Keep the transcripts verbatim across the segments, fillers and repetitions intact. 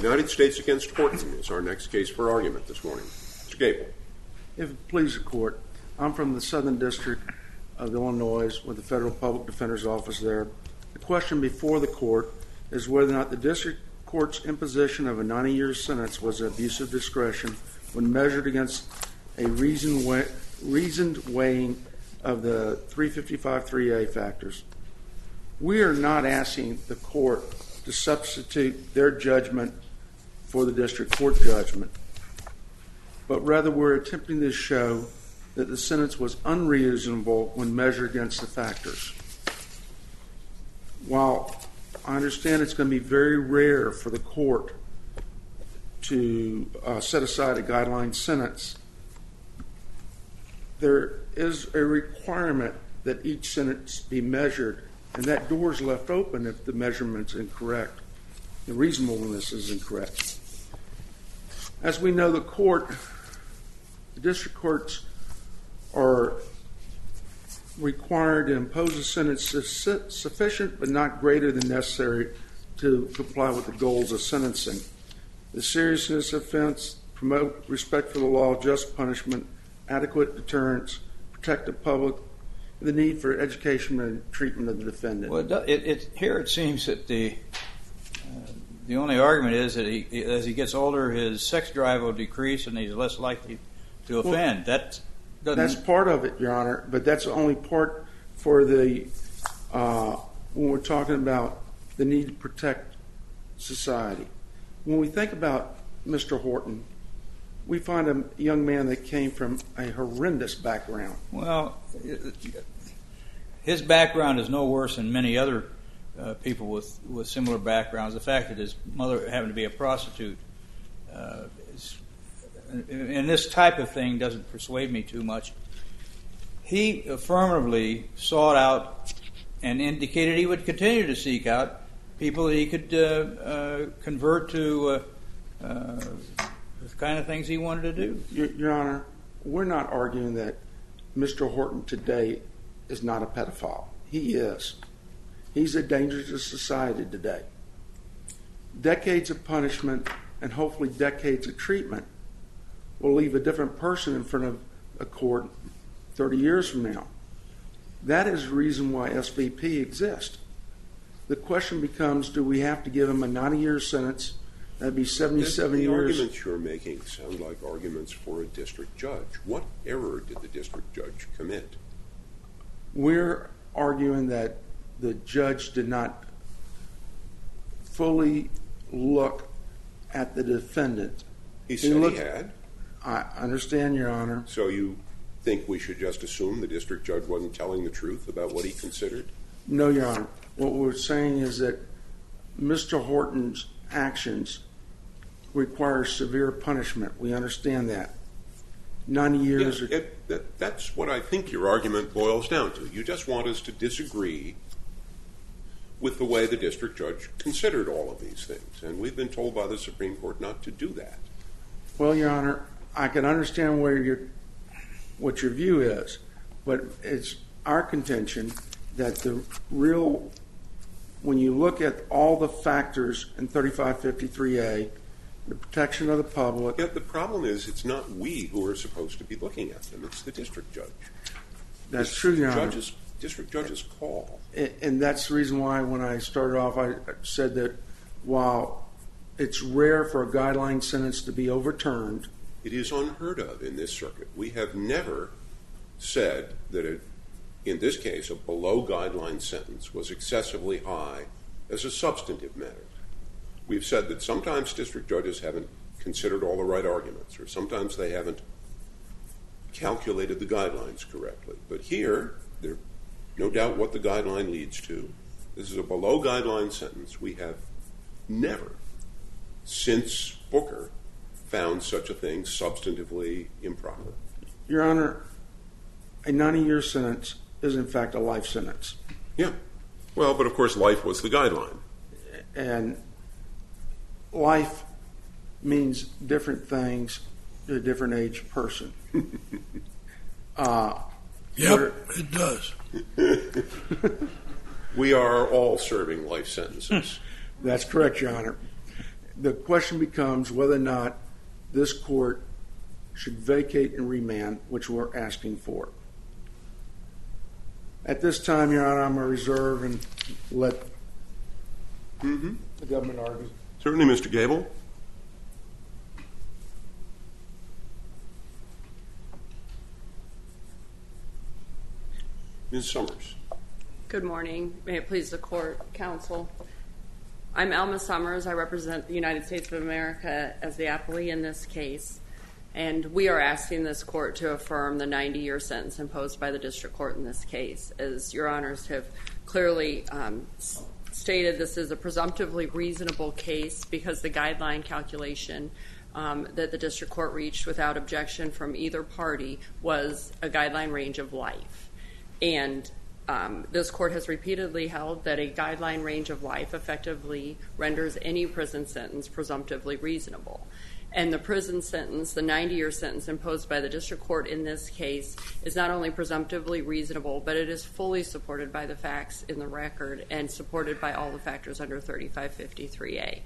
United States against Horton is our next case for argument this morning. Mister Gable. If it pleases the court, I'm from the Southern District of Illinois with the Federal Public Defender's Office there. The question before the court is whether or not the district court's imposition of a ninety-year sentence was an abuse of discretion when measured against a reasoned, way, reasoned weighing of the three fifty-five three A factors. We are not asking the court to substitute their judgment for the district court judgment, but rather we're attempting to show that the sentence was unreasonable when measured against the factors. While I understand it's going to be very rare for the court to uh, set aside a guideline sentence, there is a requirement that each sentence be measured, and that door is left open if the measurement's incorrect. The reasonableness is incorrect. As we know, the court, the district courts are required to impose a sentence sufficient but not greater than necessary to comply with the goals of sentencing. The seriousness of offense, promote respect for the law, just punishment, adequate deterrence, protect the public, the need for education and treatment of the defendant. Well, it, it, here it seems that the uh, the only argument is that he, as he gets older, his sex drive will decrease and he's less likely to offend. Well, that that's part of it, Your Honor, but that's only part for the uh, when we're talking about the need to protect society. When we think about Mister Horton, we find a young man that came from a horrendous background. Well, his background is no worse than many other uh, people with, with similar backgrounds. The fact that his mother happened to be a prostitute, uh, is, and this type of thing doesn't persuade me too much. He affirmatively sought out and indicated he would continue to seek out people that he could uh, uh, convert to uh, uh, the kind of things he wanted to do. Your, Your Honor, we're not arguing that Mister Horton today is not a pedophile. He is. He's a danger to society today. Decades of punishment and hopefully decades of treatment will leave a different person in front of a court thirty years from now. That is the reason why S V P exists. The question becomes, do we have to give him a ninety-year sentence? That'd be seventy-seven the, the years. The arguments you're making sound like arguments for a district judge. What error did the district judge commit? We're arguing that the judge did not fully look at the defendant. He said he, looked, he had. I understand, Your Honor. So you think we should just assume the district judge wasn't telling the truth about what he considered? No, Your Honor. What we're saying is that Mister Horton's actions require severe punishment. We understand that. ninety years... Yeah, it, that, that's what I think your argument boils down to. You just want us to disagree with the way the district judge considered all of these things. And we've been told by the Supreme Court not to do that. Well, Your Honor, I can understand where your, what your view is, but it's our contention that the real... When you look at all the factors in thirty-five fifty-three A, the protection of the public... Yet the problem is it's not we who are supposed to be looking at them. It's the district judge. That's it's true, Your Honor. Judge's, district judge's call. And, and that's the reason why when I started off I said that while it's rare for a guideline sentence to be overturned... It is unheard of in this circuit. We have never said that it... in this case, a below-guideline sentence was excessively high as a substantive matter. We've said that sometimes district judges haven't considered all the right arguments, or sometimes they haven't calculated the guidelines correctly. But here, there's no doubt what the guideline leads to. This is a below-guideline sentence. We have never, since Booker, found such a thing substantively improper. Your Honor, a ninety-year sentence is in fact a life sentence. Yeah. Well, but of course life was the guideline. And life means different things to a different age person. uh, yep, it does. We are all serving life sentences. That's correct, Your Honor. the question becomes whether or not this court should vacate and remand, which we're asking for. At this time, Your Honor, I'm going to reserve and let Mm-hmm. the government argue. Certainly, Mister Gable. Miz Summers. Good morning. May it please the court, counsel. I'm Alma Summers. I represent the United States of America as the appellee in this case, and we are asking this court to affirm the ninety-year sentence imposed by the district court in this case. As Your Honors have clearly um, stated, this is a presumptively reasonable case because the guideline calculation um, that the district court reached without objection from either party was a guideline range of life. And um, this court has repeatedly held that a guideline range of life effectively renders any prison sentence presumptively reasonable. And the prison sentence, the ninety-year sentence imposed by the district court in this case, is not only presumptively reasonable, but it is fully supported by the facts in the record and supported by all the factors under thirty-five fifty-three A.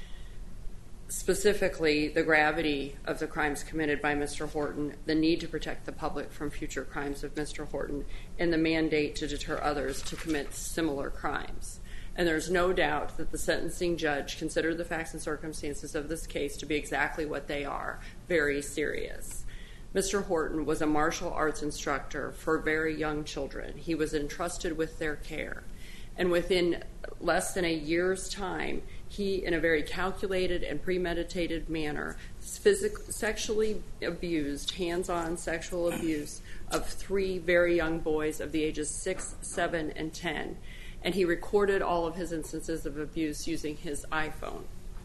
Specifically, the gravity of the crimes committed by Mister Horton, the need to protect the public from future crimes of Mister Horton, and the mandate to deter others to commit similar crimes. And there's no doubt that the sentencing judge considered the facts and circumstances of this case to be exactly what they are, very serious. Mister Horton was a martial arts instructor for very young children. He was entrusted with their care. And within less than a year's time, he, in a very calculated and premeditated manner, physic- sexually abused, hands-on sexual abuse of three very young boys of the ages six, seven, and ten. And he recorded all of his instances of abuse using his iPhone.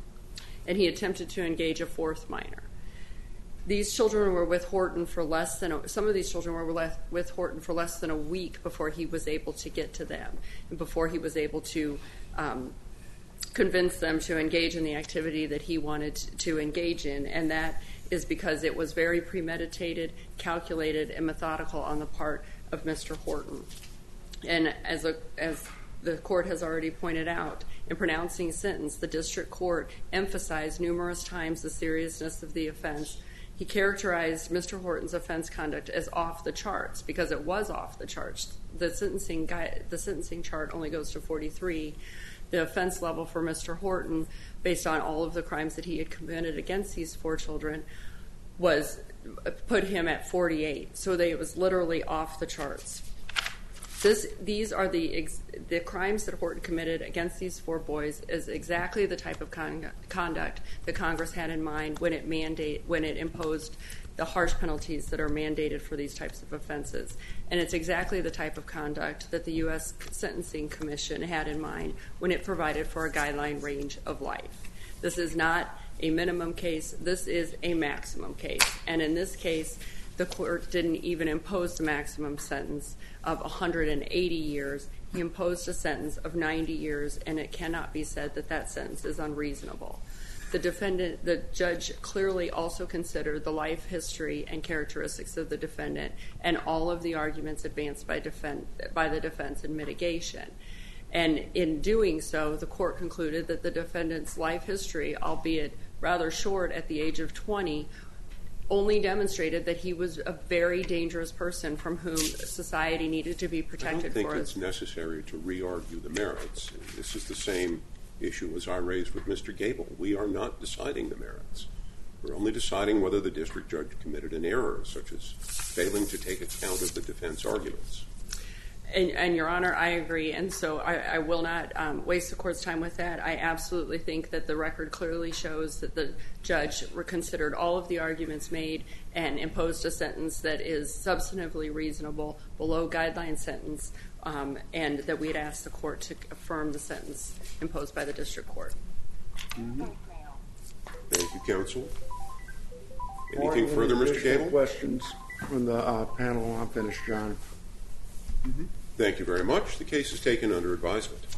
And he attempted to engage a fourth minor. These children were with Horton for less than, a, some of these children were left with Horton for less than a week before he was able to get to them and before he was able to um, convince them to engage in the activity that he wanted to engage in. And that is because it was very premeditated, calculated, and methodical on the part of Mister Horton. And as a, as the court has already pointed out, in pronouncing sentence, the district court emphasized numerous times the seriousness of the offense. He characterized Mister Horton's offense conduct as off the charts because it was off the charts. The sentencing guide, the sentencing chart only goes to forty-three. The offense level for Mister Horton, based on all of the crimes that he had committed against these four children, was put him at forty-eight. So they, it was literally off the charts. This, these are the ex, the crimes that Horton committed against these four boys is exactly the type of con, conduct that Congress had in mind when it mandate when it imposed the harsh penalties that are mandated for these types of offenses. And it's exactly the type of conduct that the U S Sentencing Commission had in mind when it provided for a guideline range of life. This is not a minimum case. This is a maximum case. And in this case, the court didn't even impose the maximum sentence of one hundred eighty years. He imposed a sentence of ninety years, and it cannot be said that that sentence is unreasonable. The defendant, the judge clearly also considered the life history and characteristics of the defendant and all of the arguments advanced by, defend, by the defense in mitigation. And in doing so, the court concluded that the defendant's life history, albeit rather short at the age of twenty, only demonstrated that he was a very dangerous person from whom society needed to be protected for. I don't think it's necessary to re-argue the merits. This is the same issue as I raised with Mister Gable. We are not deciding the merits. We're only deciding whether the district judge committed an error, such as failing to take account of the defense arguments. And, and Your Honor, I agree, and so I, I will not um, waste the court's time with that. I absolutely think that the record clearly shows that the judge considered all of the arguments made and imposed a sentence that is substantively reasonable, below guideline sentence, um, and that we'd ask the court to affirm the sentence imposed by the district court. Mm-hmm. Thank you, counsel. Anything More further, Mister Gable? Questions from the uh, panel? I'm finished, John. Mm-hmm. Thank you very much. The case is taken under advisement.